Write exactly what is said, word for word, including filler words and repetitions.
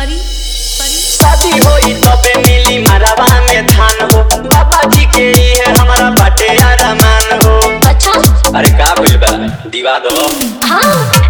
परी परी शादी होई तबे मिली मरवा में धान हो। बाबा जी के है हमारा बाटे अरमान हो। अच्छा अरे का बोल बा दीवा दो हाँ